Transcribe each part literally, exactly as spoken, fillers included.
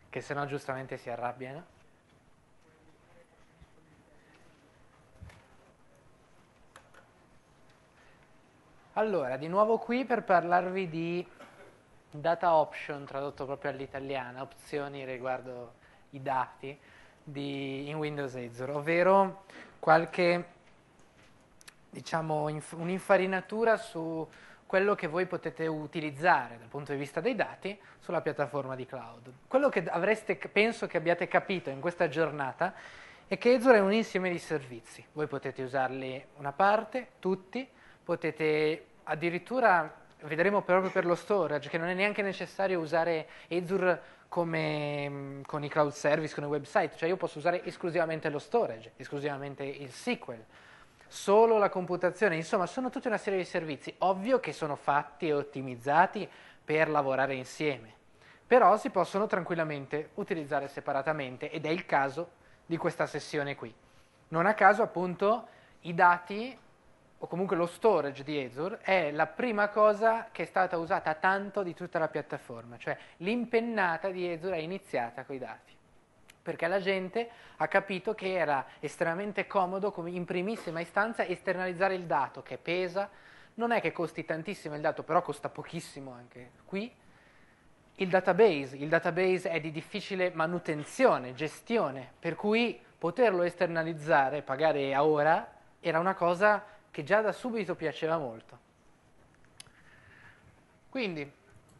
che sennò giustamente si arrabbiano. Allora, di nuovo qui per parlarvi di data option, tradotto proprio all'italiana, opzioni riguardo i dati di, in Windows Azure, ovvero qualche, diciamo, inf- un'infarinatura su quello che voi potete utilizzare dal punto di vista dei dati sulla piattaforma di cloud. Quello che avreste, penso che abbiate capito in questa giornata è che Azure è un insieme di servizi. Voi potete usarli una parte, tutti, potete addirittura, vedremo proprio per lo storage, che non è neanche necessario usare Azure come con i cloud service, con i website, cioè io posso usare esclusivamente lo storage, esclusivamente il S Q L, solo la computazione, insomma sono tutta una serie di servizi, ovvio che sono fatti e ottimizzati per lavorare insieme, però si possono tranquillamente utilizzare separatamente ed è il caso di questa sessione qui. Non a caso appunto i dati o comunque lo storage di Azure è la prima cosa che è stata usata tanto di tutta la piattaforma, cioè l'impennata di Azure è iniziata con i dati, perché la gente ha capito che era estremamente comodo come in primissima istanza esternalizzare il dato che pesa, non è che costi tantissimo il dato, però costa pochissimo anche qui. Il database, il database è di difficile manutenzione, gestione, per cui poterlo esternalizzare, pagare a ora, era una cosa che già da subito piaceva molto. Quindi,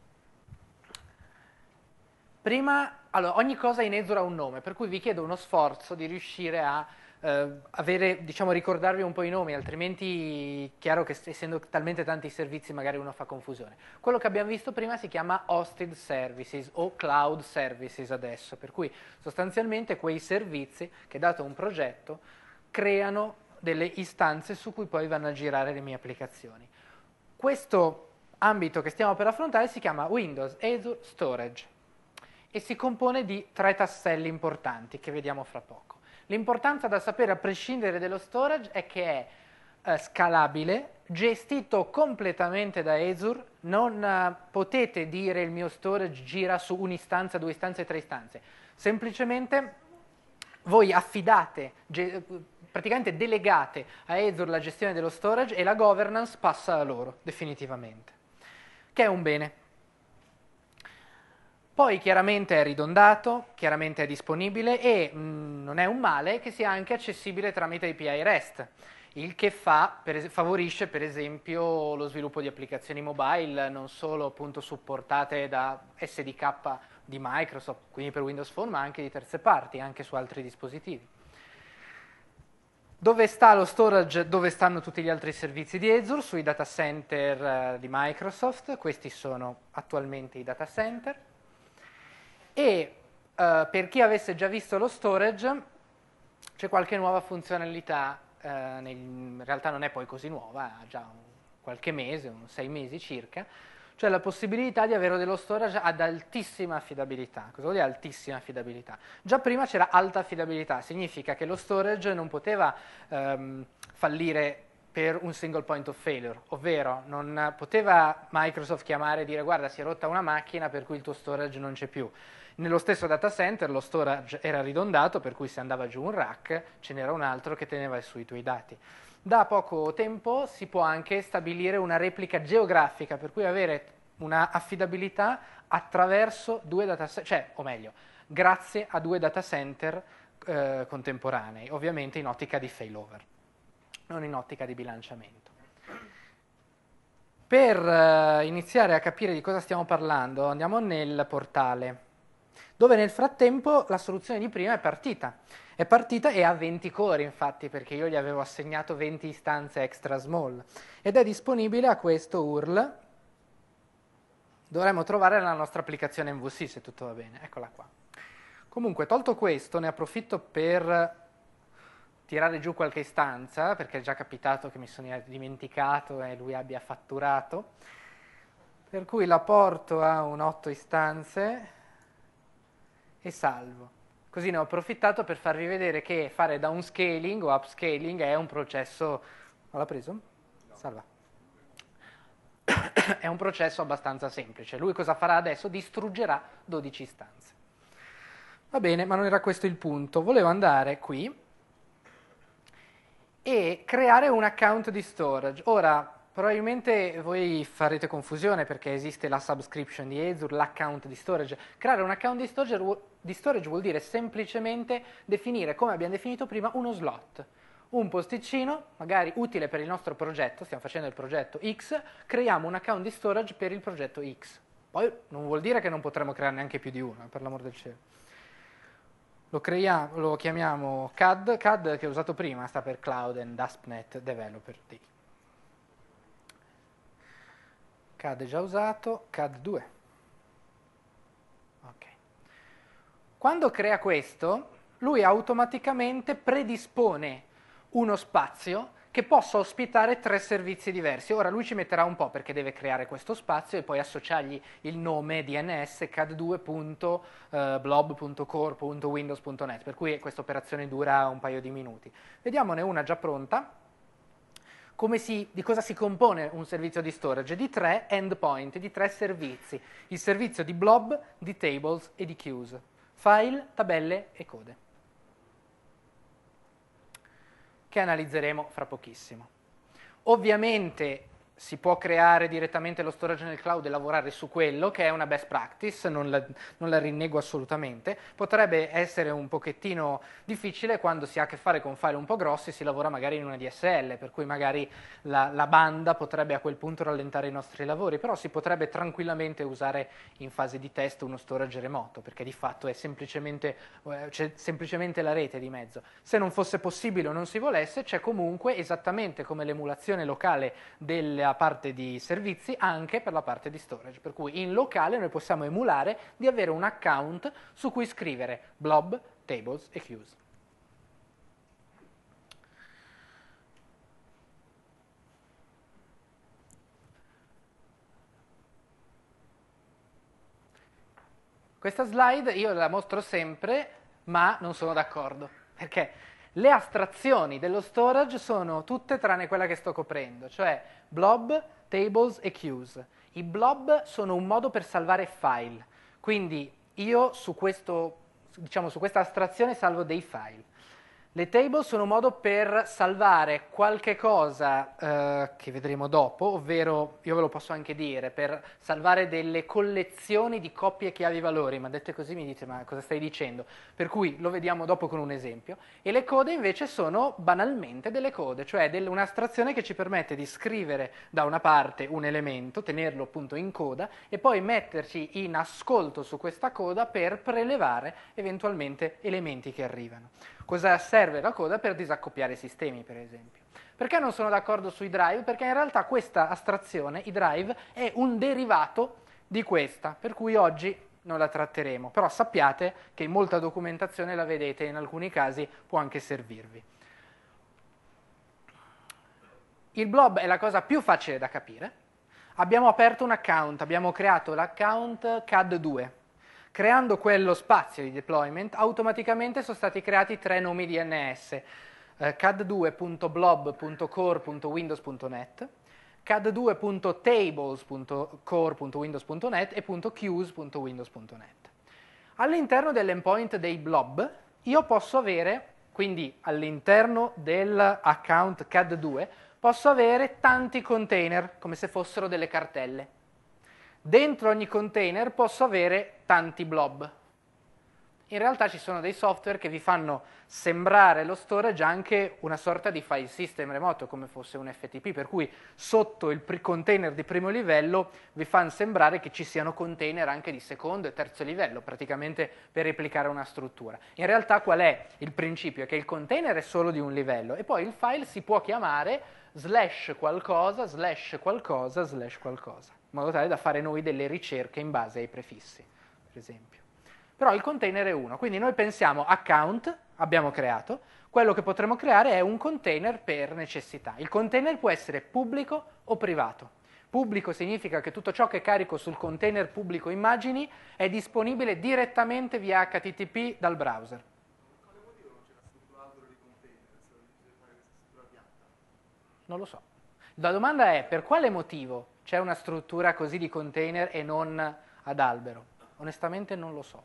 prima, allora, ogni cosa in Azure ha un nome, per cui vi chiedo uno sforzo di riuscire a eh, avere, diciamo, ricordarvi un po' i nomi, altrimenti, chiaro che essendo talmente tanti servizi magari uno fa confusione. Quello che abbiamo visto prima si chiama Hosted Services o Cloud Services adesso, per cui sostanzialmente quei servizi che, dato un progetto, creano delle istanze su cui poi vanno a girare le mie applicazioni. Questo ambito che stiamo per affrontare si chiama Windows Azure Storage e si compone di tre tasselli importanti che vediamo fra poco. L'importanza da sapere a prescindere dello storage è che è eh, scalabile, gestito completamente da Azure, non eh, potete dire il mio storage gira su un'istanza, due istanze, tre istanze, semplicemente voi affidate, praticamente delegate a Azure la gestione dello storage e la governance passa a loro, definitivamente, che è un bene. Poi chiaramente è ridondato, chiaramente è disponibile e mh, non è un male che sia anche accessibile tramite A P I REST, il che fa, per, favorisce per esempio lo sviluppo di applicazioni mobile, non solo appunto supportate da S D K di Microsoft, quindi per Windows Phone, ma anche di terze parti, anche su altri dispositivi. Dove sta lo storage? Dove stanno tutti gli altri servizi di Azure? Sui data center di Microsoft, questi sono attualmente i data center. E uh, per chi avesse già visto lo storage, c'è qualche nuova funzionalità, uh, nel, in realtà non è poi così nuova, ha già un, qualche mese, un sei mesi circa, cioè la possibilità di avere dello storage ad altissima affidabilità. Cosa vuol dire altissima affidabilità? Già prima c'era alta affidabilità, significa che lo storage non poteva um, fallire per un single point of failure, ovvero non poteva Microsoft chiamare e dire guarda si è rotta una macchina per cui il tuo storage non c'è più. Nello stesso data center lo storage era ridondato, per cui se andava giù un rack ce n'era un altro che teneva sui tuoi dati. Da poco tempo si può anche stabilire una replica geografica, per cui avere una affidabilità attraverso due data center, cioè, o meglio, grazie a due data center eh, contemporanei, ovviamente in ottica di failover, non in ottica di bilanciamento. Per uh, iniziare a capire di cosa stiamo parlando, andiamo nel portale, dove nel frattempo la soluzione di prima è partita. È partita e ha venti core, infatti, perché io gli avevo assegnato venti istanze extra small. Ed è disponibile a questo U R L. Dovremmo trovare nella nostra applicazione M V C, se tutto va bene. Eccola qua. Comunque, tolto questo, ne approfitto per tirare giù qualche istanza, perché è già capitato che mi sono dimenticato e lui abbia fatturato, per cui la porto a un otto istanze e salvo. Così ne ho approfittato per farvi vedere che fare downscaling o upscaling è un processo... Non l'ha preso? Salva. È un processo abbastanza semplice. Lui cosa farà adesso? Distruggerà dodici istanze. Va bene, ma non era questo il punto. Volevo andare qui e creare un account di storage. Ora, probabilmente voi farete confusione perché esiste la subscription di Azure, l'account di storage. Creare un account di storage, di storage vuol dire semplicemente definire, come abbiamo definito prima, uno slot. Un posticino, magari utile per il nostro progetto, stiamo facendo il progetto X, creiamo un account di storage per il progetto X. Poi non vuol dire che non potremo creare neanche più di uno, per l'amor del cielo. Lo, creiamo, lo chiamiamo C A D, C A D che ho usato prima, sta per Cloud and A S P dot NET Developer D. C A D è già usato, C A D due. Ok. Quando crea questo, lui automaticamente predispone uno spazio che possa ospitare tre servizi diversi. Ora lui ci metterà un po' perché deve creare questo spazio e poi associargli il nome D N S C A D due punto blob punto core punto windows punto net, per cui questa operazione dura un paio di minuti. Vediamone una già pronta. Come si, di cosa si compone un servizio di storage? Di tre endpoint, di tre servizi. Il servizio di blob, di tables e di queues. File, tabelle e code, che analizzeremo fra pochissimo. Ovviamente si può creare direttamente lo storage nel cloud e lavorare su quello, che è una best practice, non la, non la rinnego assolutamente. Potrebbe essere un pochettino difficile quando si ha a che fare con file un po' grossi, si lavora magari in una D S L, per cui magari la, la banda potrebbe a quel punto rallentare i nostri lavori, però si potrebbe tranquillamente usare in fase di test uno storage remoto, perché di fatto è semplicemente, c'è semplicemente la rete di mezzo. Se non fosse possibile o non si volesse, c'è comunque, esattamente come l'emulazione locale della parte di servizi, anche per la parte di storage, per cui in locale noi possiamo emulare di avere un account su cui scrivere blob, tables e queues. Questa slide io la mostro sempre, ma non sono d'accordo, perché le astrazioni dello storage sono tutte tranne quella che sto coprendo, cioè blob, tables e queues. I blob sono un modo per salvare file, quindi io su, questo, diciamo, su questa astrazione salvo dei file. Le table sono un modo per salvare qualche cosa eh, che vedremo dopo, ovvero, io ve lo posso anche dire, per salvare delle collezioni di coppie chiavi valori, ma dette così mi dite, ma cosa stai dicendo? Per cui lo vediamo dopo con un esempio. E le code invece sono banalmente delle code, cioè un'astrazione che ci permette di scrivere da una parte un elemento, tenerlo appunto in coda, e poi metterci in ascolto su questa coda per prelevare eventualmente elementi che arrivano. Cosa serve la coda? Per disaccoppiare i sistemi, per esempio. Perché non sono d'accordo sui drive? Perché in realtà questa astrazione, i drive, è un derivato di questa, per cui oggi non la tratteremo. Però sappiate che in molta documentazione la vedete, in alcuni casi può anche servirvi. Il blob è la cosa più facile da capire. Abbiamo aperto un account, abbiamo creato l'account C A D due. Creando quello spazio di deployment, automaticamente sono stati creati tre nomi D N S, eh, C A D due punto blob punto core punto windows punto net, C A D due punto tables punto core punto windows punto net e .queues punto windows punto net. All'interno dell'endpoint dei blob io posso avere, quindi all'interno dell'account C A D due, posso avere tanti container, come se fossero delle cartelle. Dentro ogni container posso avere tanti blob. In realtà ci sono dei software che vi fanno sembrare lo storage anche una sorta di file system remoto, come fosse un F T P, per cui sotto il container di primo livello vi fanno sembrare che ci siano container anche di secondo e terzo livello, praticamente per replicare una struttura. In realtà qual è il principio? È che il container è solo di un livello e poi il file si può chiamare slash qualcosa, slash qualcosa, slash qualcosa, in modo tale da fare noi delle ricerche in base ai prefissi, per esempio. Però il container è uno, quindi noi pensiamo account, abbiamo creato, quello che potremo creare è un container per necessità. Il container può essere pubblico o privato. Pubblico significa che tutto ciò che carico sul container pubblico immagini è disponibile direttamente via H T T P dal browser. Quale motivo non c'è la struttura albero di container se non bisogna fare questa struttura piatta? Non lo so. La domanda è per quale motivo c'è una struttura così di container e non ad albero? Onestamente non lo so.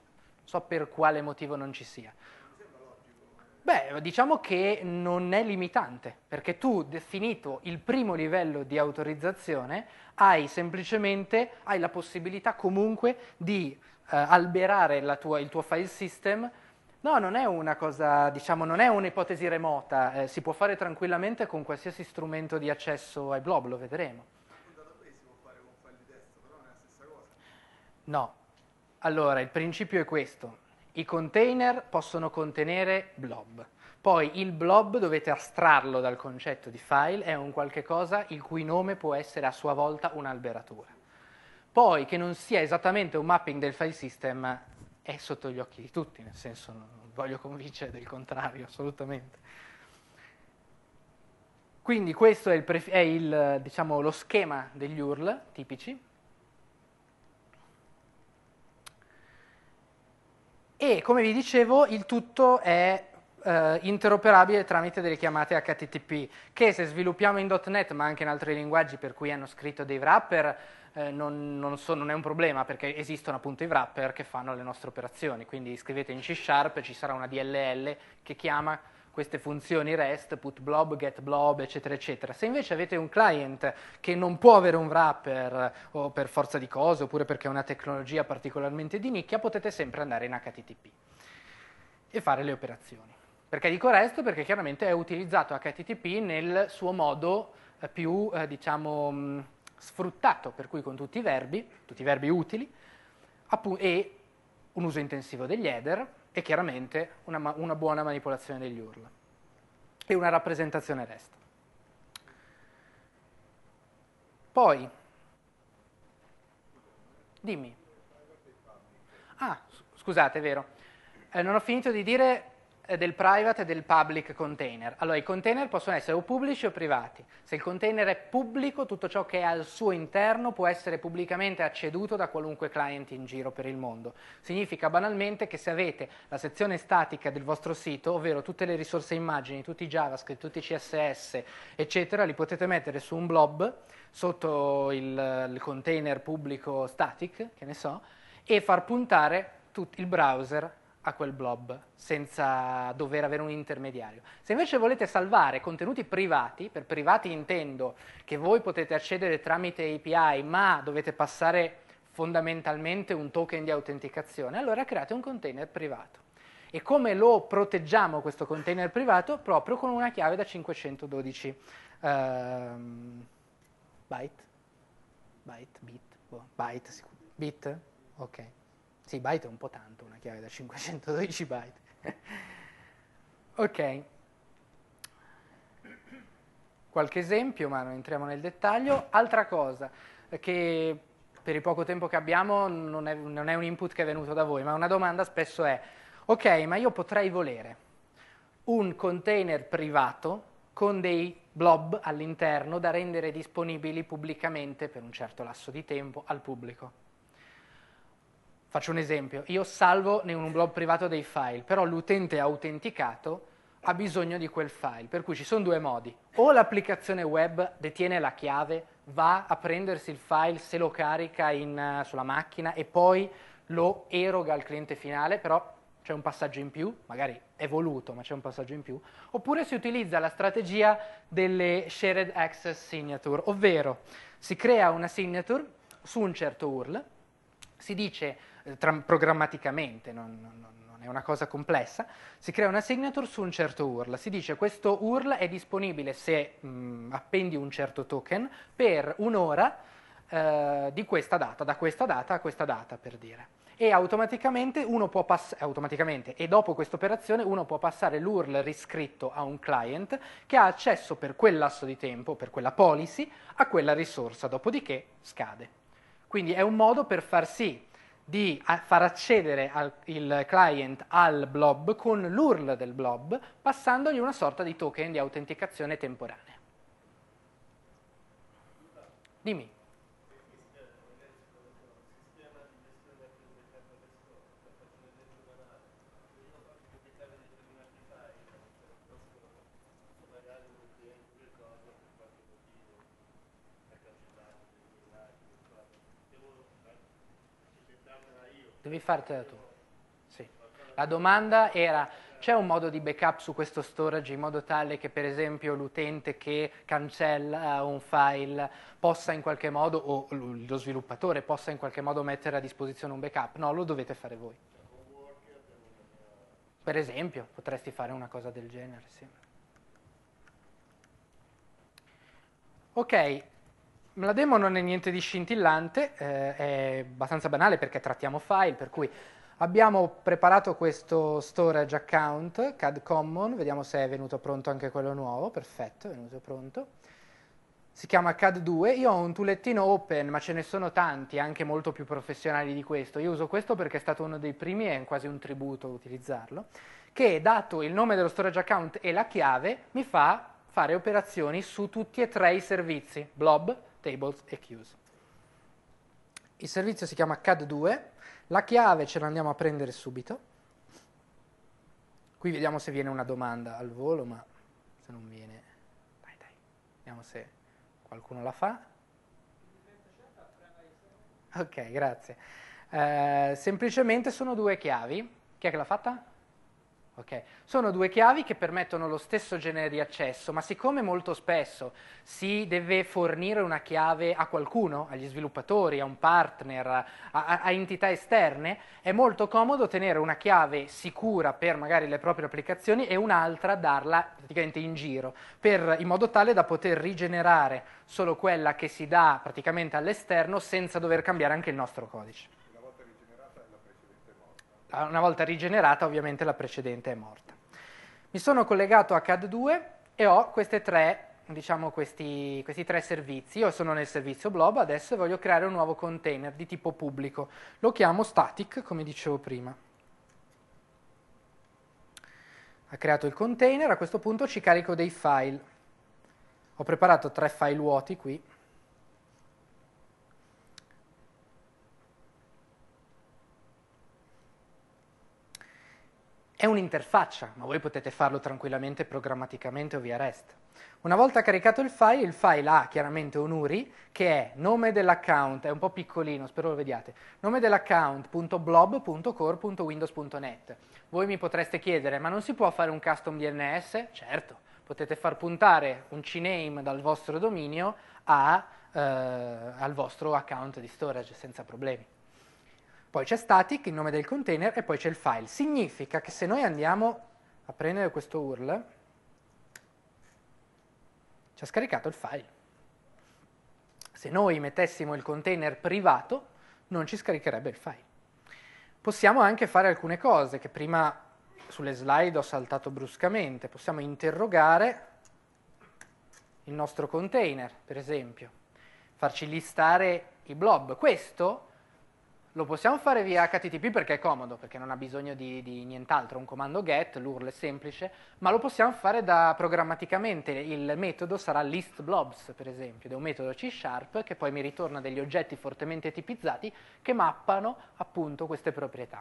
so per quale motivo non ci sia. Beh, diciamo che non è limitante, perché tu, definito il primo livello di autorizzazione, hai semplicemente hai la possibilità comunque di eh, alberare la tua- il tuo file system. No, non è una cosa, diciamo, non è un'ipotesi remota, eh, si può fare tranquillamente con qualsiasi strumento di accesso ai blob, lo vedremo. Anche un database si può fare con file di testo, però non è la stessa cosa. No. Allora, il principio è questo. I container possono contenere blob. Poi il blob dovete astrarlo dal concetto di file, è un qualche cosa il cui nome può essere a sua volta un'alberatura. Poi che non sia esattamente un mapping del file system è sotto gli occhi di tutti, nel senso non voglio convincere del contrario, assolutamente. Quindi questo è, il, è il, diciamo, lo schema degli U R L tipici. E come vi dicevo, il tutto è eh, interoperabile tramite delle chiamate H T T P, che se sviluppiamo in .NET, ma anche in altri linguaggi per cui hanno scritto dei wrapper, eh, non, non, so, non è un problema, perché esistono appunto i wrapper che fanno le nostre operazioni. Quindi scrivete in C Sharp, ci sarà una D L L che chiama queste funzioni REST, put blob, get blob, eccetera, eccetera. Se invece avete un client che non può avere un wrapper o per forza di cose, oppure perché è una tecnologia particolarmente di nicchia, potete sempre andare in H T T P e fare le operazioni. Perché dico REST? Perché chiaramente è utilizzato H T T P nel suo modo eh, più, eh, diciamo, mh, sfruttato, per cui con tutti i verbi, tutti i verbi utili, e un uso intensivo degli header, e chiaramente una, una buona manipolazione degli U R L e una rappresentazione REST. Poi, dimmi. Ah, scusate, è vero. Eh, non ho finito di dire eh, del private e del public container. Allora, i container possono essere o pubblici o privati. Se il container è pubblico, tutto ciò che è al suo interno può essere pubblicamente acceduto da qualunque client in giro per il mondo. Significa banalmente che se avete la sezione statica del vostro sito, ovvero tutte le risorse immagini, tutti i JavaScript, tutti i C S S, eccetera, li potete mettere su un blob sotto il, il container pubblico static, che ne so, e far puntare tut- il browser a quel blob senza dover avere un intermediario. Se invece volete salvare contenuti privati, per privati intendo che voi potete accedere tramite A P I, ma dovete passare fondamentalmente un token di autenticazione, allora create un container privato. E come lo proteggiamo questo container privato? Proprio con una chiave da cinquecentododici ehm, byte, byte, bit, boh, byte, bit? Ok. Sì, byte è un po' tanto, una chiave da cinquecentododici byte. Ok. Qualche esempio, ma non entriamo nel dettaglio. Altra cosa, che per il poco tempo che abbiamo non è, non è un input che è venuto da voi, ma una domanda spesso è, ok, ma io potrei volere un container privato con dei blob all'interno da rendere disponibili pubblicamente per un certo lasso di tempo al pubblico. Faccio un esempio, io salvo in un blob privato dei file, però l'utente autenticato ha bisogno di quel file, per cui ci sono due modi. O l'applicazione web detiene la chiave, va a prendersi il file, se lo carica in, sulla macchina e poi lo eroga al cliente finale, però c'è un passaggio in più, magari è voluto, ma c'è un passaggio in più. Oppure si utilizza la strategia delle shared access signature, ovvero si crea una signature su un certo U R L, si dice eh, tra, programmaticamente, non, non, non è una cosa complessa, si crea una signature su un certo U R L, si dice questo U R L è disponibile se mh, appendi un certo token per un'ora eh, di questa data, da questa data a questa data per dire. E automaticamente uno può passare, automaticamente, e dopo questa operazione uno può passare l'U R L riscritto a un client che ha accesso per quel lasso di tempo, per quella policy, a quella risorsa, dopodiché scade. Quindi è un modo per far sì di far accedere al, il client al blob con l'U R L del blob, passandogli una sorta di token di autenticazione temporanea. Dimmi. Devi fartela tu. Sì. La domanda era, c'è un modo di backup su questo storage in modo tale che per esempio l'utente che cancella un file possa in qualche modo, o lo sviluppatore possa in qualche modo mettere a disposizione un backup? No, lo dovete fare voi. Per esempio, potresti fare una cosa del genere, sì. Ok, la demo non è niente di scintillante, eh, è abbastanza banale perché trattiamo file, per cui abbiamo preparato questo storage account, C A D Common, vediamo se è venuto pronto anche quello nuovo, perfetto, è venuto pronto. Si chiama C A D due, io ho un toolettino open, ma ce ne sono tanti, anche molto più professionali di questo. Io uso questo perché è stato uno dei primi e è quasi un tributo utilizzarlo, che dato il nome dello storage account e la chiave, mi fa fare operazioni su tutti e tre i servizi, blob, tables e queues. Il servizio si chiama C A D due, la chiave ce la andiamo a prendere subito. Qui vediamo se viene una domanda al volo, ma se non viene, dai dai, vediamo se qualcuno la fa. Ok, grazie. Eh, semplicemente sono due chiavi. Chi è che l'ha fatta? Ok, sono due chiavi che permettono lo stesso genere di accesso, ma siccome molto spesso si deve fornire una chiave a qualcuno, agli sviluppatori, a un partner, a, a, a entità esterne, è molto comodo tenere una chiave sicura per magari le proprie applicazioni e un'altra darla praticamente in giro, per, in modo tale da poter rigenerare solo quella che si dà praticamente all'esterno senza dover cambiare anche il nostro codice. Una volta rigenerata ovviamente la precedente è morta. Mi sono collegato a C A D due e ho queste tre, diciamo questi, questi tre servizi. Io sono nel servizio blob adesso e voglio creare un nuovo container di tipo pubblico. Lo chiamo static, come dicevo prima. Ha creato il container, a questo punto ci carico dei file. Ho preparato tre file vuoti qui. È un'interfaccia, ma voi potete farlo tranquillamente programmaticamente o via REST. Una volta caricato il file, il file ha chiaramente un U R I che è nome dell'account, è un po' piccolino, spero lo vediate, nome dell'account.blob.core.windows.net. Voi mi potreste chiedere, ma non si può fare un custom D N S? Certo, potete far puntare un C name dal vostro dominio a, eh, al vostro account di storage senza problemi. Poi c'è static, il nome del container, e poi c'è il file. Significa che se noi andiamo a prendere questo U R L, ci ha scaricato il file. Se noi mettessimo il container privato, non ci scaricherebbe il file. Possiamo anche fare alcune cose che prima sulle slide ho saltato bruscamente. Possiamo interrogare il nostro container, per esempio, farci listare i blob. Questo lo possiamo fare via H T T P perché è comodo, perché non ha bisogno di, di nient'altro, un comando get, l'U R L è semplice, ma lo possiamo fare da programmaticamente. Il metodo sarà listBlobs, per esempio, ed è un metodo C Sharp che poi mi ritorna degli oggetti fortemente tipizzati che mappano appunto queste proprietà.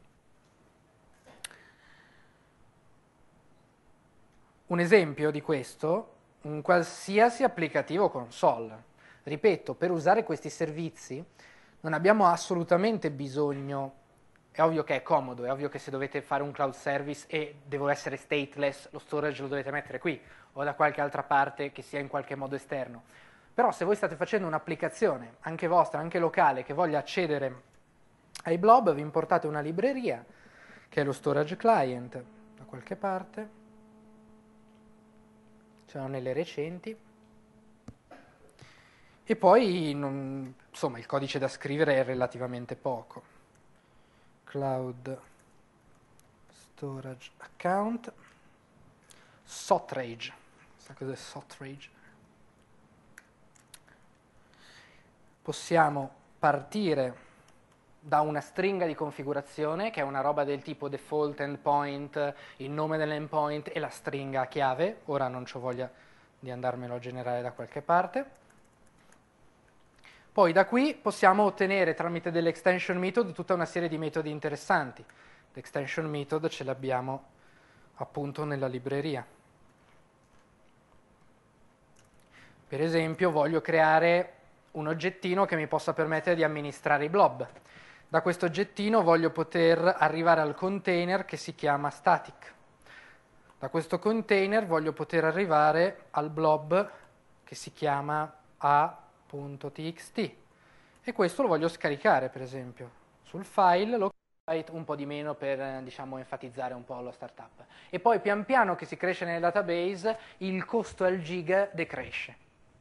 Un esempio di questo, un qualsiasi applicativo console. Ripeto, per usare questi servizi non abbiamo assolutamente bisogno, è ovvio che è comodo, è ovvio che se dovete fare un cloud service e devo essere stateless, lo storage lo dovete mettere qui o da qualche altra parte che sia in qualche modo esterno. Però se voi state facendo un'applicazione, anche vostra, anche locale, che voglia accedere ai blob, vi importate una libreria, che è lo storage client, da qualche parte, ce l'ho nelle recenti. E poi, non, insomma, il codice da scrivere è relativamente poco. Cloud Storage Account. Sotrage. Sa cos'è Sotrage? Possiamo partire da una stringa di configurazione, che è una roba del tipo default endpoint, il nome dell'endpoint e la stringa a chiave. Ora non c'ho voglia di andarmelo a generare da qualche parte. Poi da qui possiamo ottenere tramite dell'extension method tutta una serie di metodi interessanti. L'extension method ce l'abbiamo appunto nella libreria. Per esempio voglio creare un oggettino che mi possa permettere di amministrare i blob. Da questo oggettino voglio poter arrivare al container che si chiama static. Da questo container voglio poter arrivare al blob che si chiama a.txt e questo lo voglio scaricare, per esempio. Sul file lo un po' di meno per, diciamo, enfatizzare un po' lo startup. E poi pian piano che si cresce nel database il costo al giga decresce.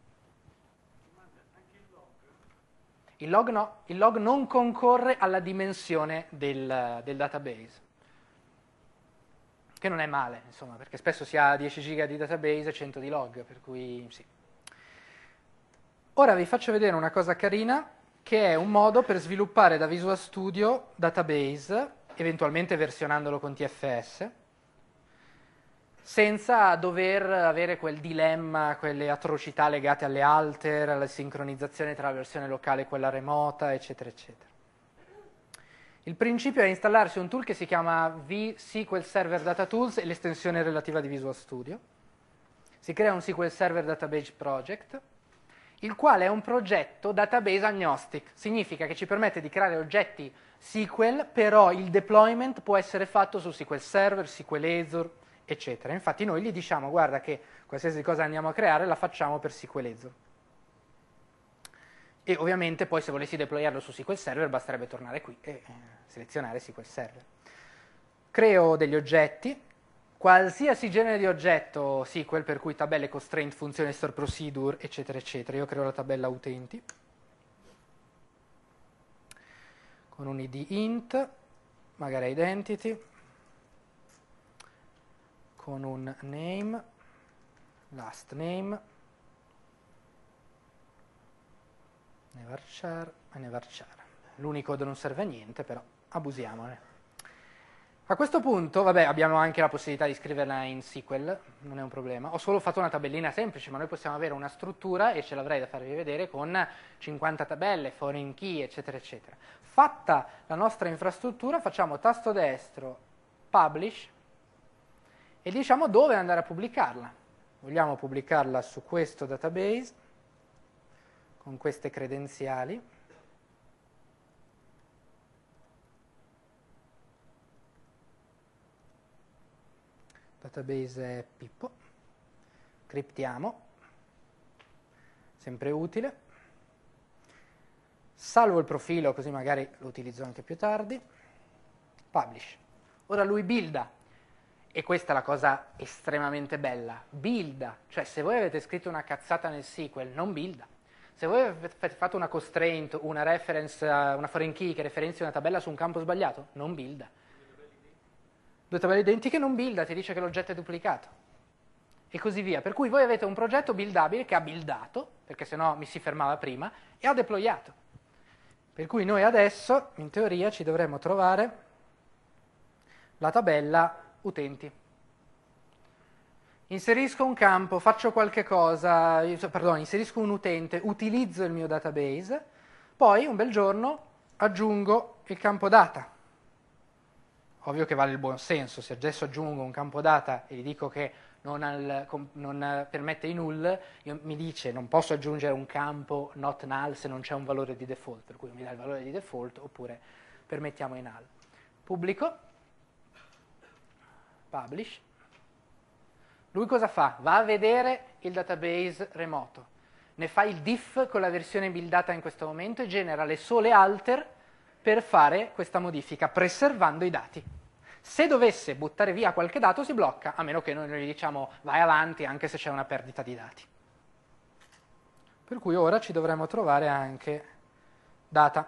Il log no, il log non concorre alla dimensione del, del database, che non è male, insomma, perché spesso si ha dieci giga di database e cento di log, per cui sì. Ora vi faccio vedere una cosa carina, che è un modo per sviluppare da Visual Studio database, eventualmente versionandolo con T F S, senza dover avere quel dilemma, quelle atrocità legate alle alter, alla sincronizzazione tra la versione locale e quella remota, eccetera, eccetera. Il principio è installarsi un tool che si chiama vSQL Server Data Tools e l'estensione relativa di Visual Studio. Si crea un S Q L Server Database Project, il quale è un progetto database agnostic. Significa che ci permette di creare oggetti S Q L, però il deployment può essere fatto su S Q L Server, S Q L Azure, eccetera. Infatti noi gli diciamo, guarda che qualsiasi cosa andiamo a creare la facciamo per S Q L Azure. E ovviamente poi se volessi deployarlo su S Q L Server basterebbe tornare qui e eh, selezionare S Q L Server. Creo degli oggetti, qualsiasi genere di oggetto S Q L, per cui tabelle, constraint, funzioni, store procedure, eccetera, eccetera. Io creo la tabella utenti con un I D int, magari identity, con un name, last name, nevarchar e nevarchar. L'Unicode non serve a niente, però abusiamone. A questo punto, vabbè, abbiamo anche la possibilità di scriverla in S Q L, non è un problema. Ho solo fatto una tabellina semplice, ma noi possiamo avere una struttura, e ce l'avrei da farvi vedere, con cinquanta tabelle, foreign key, eccetera, eccetera. Fatta la nostra infrastruttura, facciamo tasto destro, publish, e diciamo dove andare a pubblicarla. Vogliamo pubblicarla su questo database, con queste credenziali. Database è Pippo. Criptiamo, sempre utile. Salvo il profilo, così magari lo utilizzo anche più tardi. Publish. Ora lui builda. E questa è la cosa estremamente bella, builda, cioè se voi avete scritto una cazzata nel S Q L, non builda. Se voi avete fatto una constraint, una reference, una foreign key che referenzi una tabella su un campo sbagliato, non builda. Due tabelle identiche non builda, ti dice che l'oggetto è duplicato. E così via. Per cui voi avete un progetto buildabile che ha buildato, perché sennò mi si fermava prima, e ha deployato. Per cui noi adesso, in teoria, ci dovremmo trovare la tabella utenti. Inserisco un campo, faccio qualche cosa, pardon, inserisco un utente, utilizzo il mio database, poi un bel giorno aggiungo il campo data. Ovvio che vale il buon senso, se adesso aggiungo un campo data e gli dico che non, al, non permette i null, io, mi dice non posso aggiungere un campo not null se non c'è un valore di default, per cui mi dà il valore di default oppure permettiamo i null. Pubblico. Publish. Lui cosa fa? Va a vedere il database remoto, ne fa il diff con la versione buildata in questo momento e genera le sole alter per fare questa modifica, preservando i dati. Se dovesse buttare via qualche dato si blocca, a meno che noi gli diciamo vai avanti anche se c'è una perdita di dati. Per cui ora ci dovremo trovare anche data.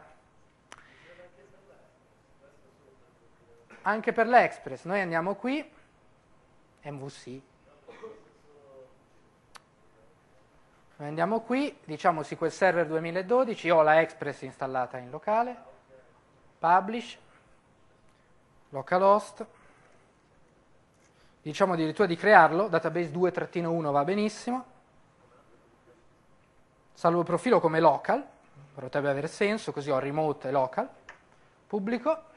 Anche per l'Express, noi andiamo qui, M V C, noi andiamo qui, diciamo S Q L Server duemiladodici, io ho la Express installata in locale, publish, localhost, diciamo addirittura di crearlo, database due uno va benissimo, salvo il profilo come local, potrebbe avere senso, così ho remote e local, pubblico.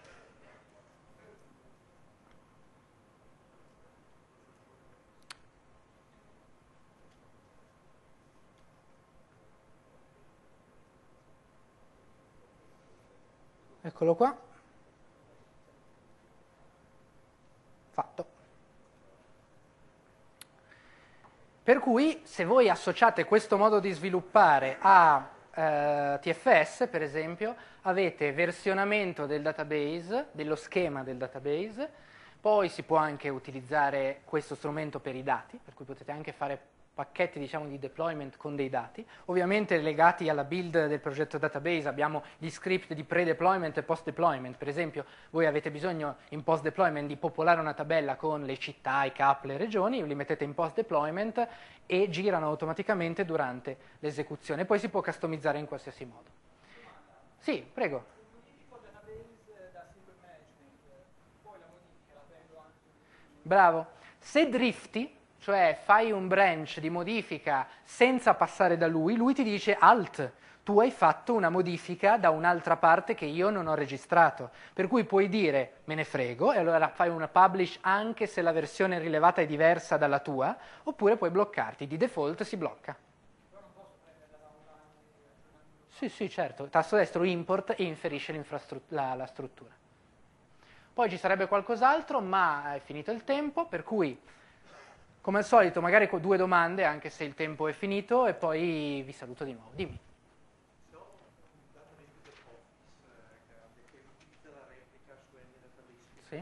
Eccolo qua. Fatto. Per cui se voi associate questo modo di sviluppare a eh, T F S, per esempio, avete versionamento del database, dello schema del database, poi si può anche utilizzare questo strumento per i dati, per cui potete anche fare pacchetti, diciamo, di deployment con dei dati, ovviamente legati alla build del progetto database. Abbiamo gli script di pre-deployment e post-deployment. Per esempio, voi avete bisogno in post-deployment di popolare una tabella con le città, i cap, le regioni, li mettete in post-deployment e girano automaticamente durante l'esecuzione. Poi si può customizzare in qualsiasi modo. Sì, prego. Bravo. Se drifti, cioè fai un branch di modifica senza passare da lui, lui ti dice alt, tu hai fatto una modifica da un'altra parte che io non ho registrato, per cui puoi dire me ne frego e allora fai una publish anche se la versione rilevata è diversa dalla tua, oppure puoi bloccarti, di default si blocca. Sì, sì, certo, tasto destro import e inserisce la, la struttura. Poi ci sarebbe qualcos'altro, ma è finito il tempo, per cui come al solito magari con due domande, anche se il tempo è finito, e poi vi saluto di nuovo. Dimmi. Sì?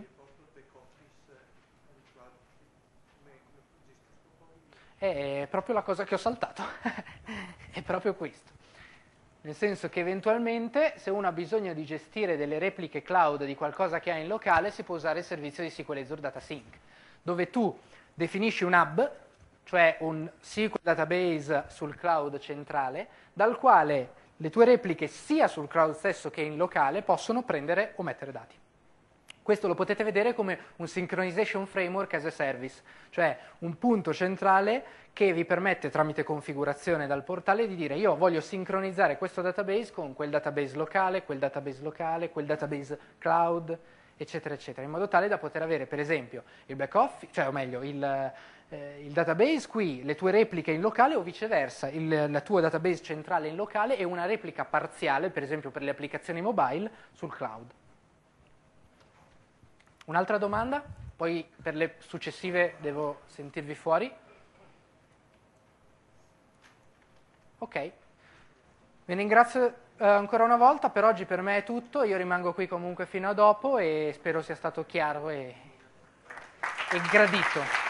È proprio la cosa che ho saltato, è proprio questo. Nel senso che eventualmente se uno ha bisogno di gestire delle repliche cloud di qualcosa che ha in locale, si può usare il servizio di S Q L Azure Data Sync, dove tu definisci un hub, cioè un S Q L database sul cloud centrale, dal quale le tue repliche sia sul cloud stesso che in locale possono prendere o mettere dati. Questo lo potete vedere come un Synchronization Framework as a Service, cioè un punto centrale che vi permette tramite configurazione dal portale di dire io voglio sincronizzare questo database con quel database locale, quel database locale, quel database cloud, eccetera, eccetera, in modo tale da poter avere, per esempio, il back office, cioè o meglio, il, eh, il database qui, le tue repliche in locale o viceversa, il la tua database centrale in locale e una replica parziale, per esempio per le applicazioni mobile, sul cloud. Un'altra domanda? Poi per le successive devo sentirvi fuori. Ok. Vi ringrazio eh, ancora una volta, per oggi per me è tutto, io rimango qui comunque fino a dopo e spero sia stato chiaro e, e gradito.